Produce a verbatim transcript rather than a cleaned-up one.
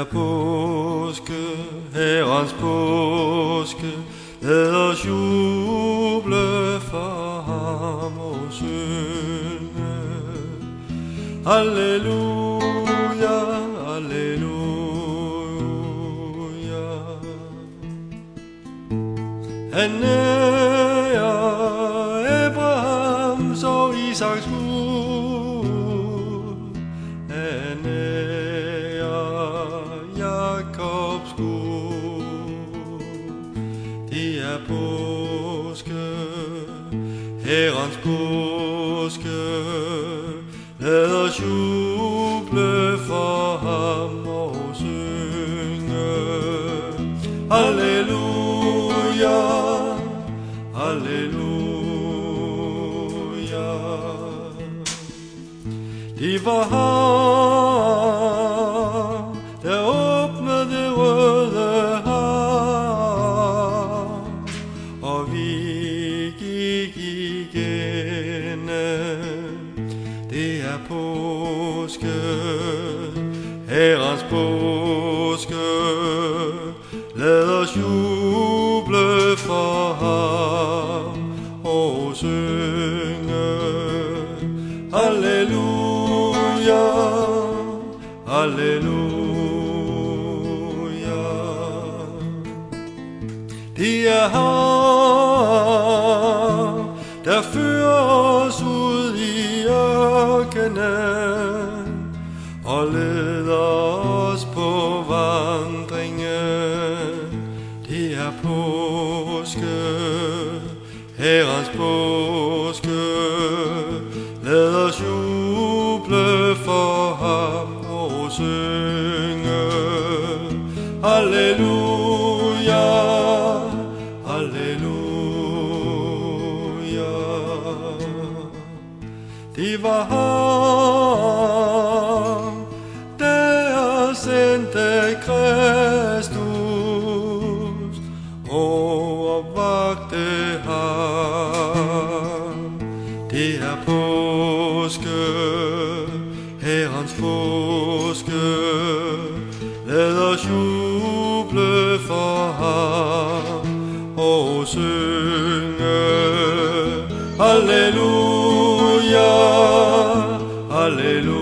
er påske, Herrens påske. Lad os juble for ham og synge. Halleluja, halleluja. Han er Abrahams og Isaks Gud. Han er Jakobs Gud. Det er påske, Herrens påske. Lad os juble for ham og synge. Halleluja, halleluja. Det var ham, der åbnede det røde hav, og vi gik igennem. Det er påske, Herrens påske. Lad os juble for ham og synge. Halleluja, halleluja. Det er ham, der fører os ud i ørkenen og leder os på vandringen. Det er påske, Herrens påske. Lad os juble for ham og synge. Halleluja, halleluja. Det var ham, der sendte Kristus og opvagte ham. Det er påske, Herrens påske. Lad os juble for ham og synge. Halleluja, halleluja.